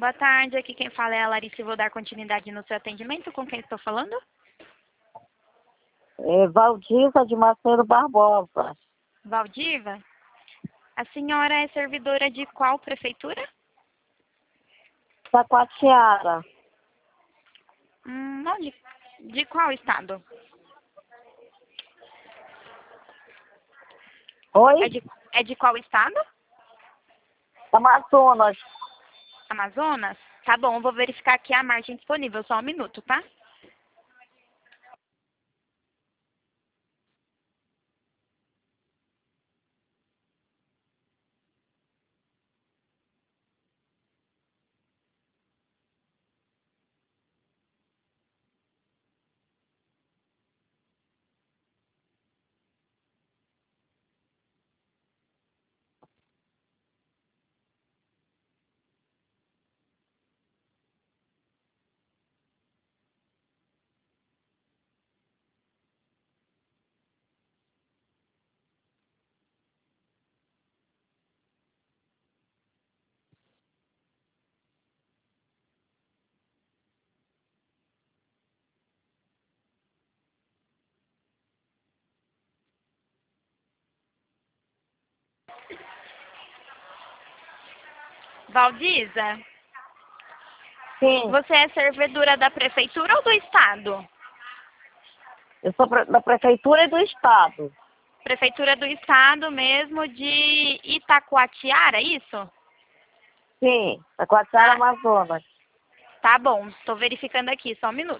Boa tarde, aqui quem fala é a Larissa e vou dar continuidade no seu atendimento. Com quem estou falando? Valdiva de Macedo Barbosa, Valdiva? A senhora é servidora de qual prefeitura? Taquatiara. Não, de qual estado? Oi? É de qual estado? Amazonas. Amazonas? Tá bom, eu vou verificar aqui a margem disponível, só um minuto, tá? Valdiza, Sim, você é servidora da prefeitura ou do estado? eu sou da prefeitura e do estado. Prefeitura do estado mesmo de Itacoatiara, isso? Sim, Taquatiara, Ah, Amazonas. tá bom, estou verificando aqui, só um minuto.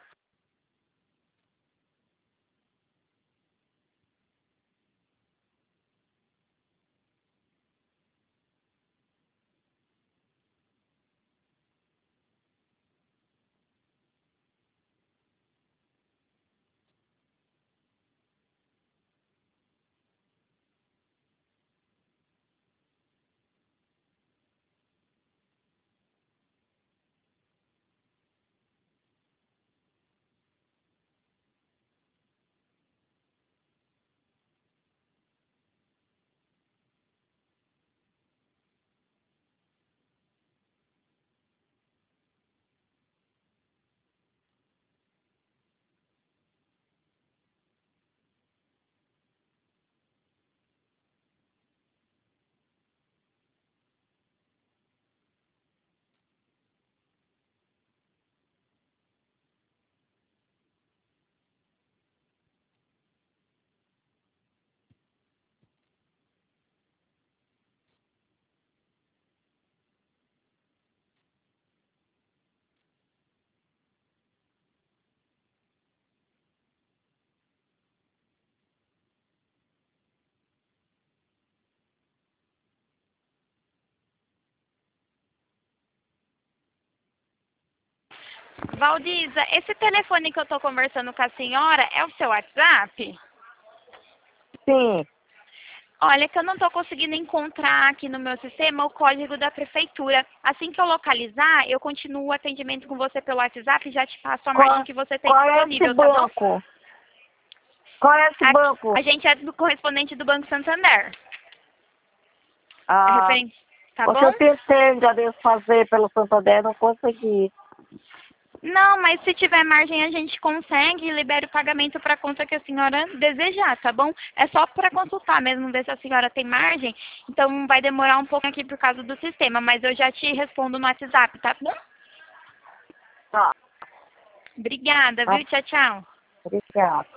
Valdiza, esse telefone que eu estou conversando com a senhora é o seu WhatsApp? Sim, Olha, que eu não estou conseguindo encontrar aqui no meu sistema o código da prefeitura. Assim que eu localizar, eu continuo o atendimento com você pelo WhatsApp e já te passo a margem que você tem qual é esse disponível, tá bom? banco? Qual é esse banco? A gente é do correspondente do Banco Santander. É Ah, referente, tá porque bom? eu tentei já de fazer pelo Santander, não consegui. Não, mas se tiver margem a gente consegue e libera o pagamento para a conta que a senhora desejar, tá bom? É só para consultar mesmo, ver se a senhora tem margem. Então vai demorar um pouco aqui por causa do sistema, mas eu já te respondo no WhatsApp, tá bom? Tá, Obrigada, tá, viu? Tchau, tchau. obrigada.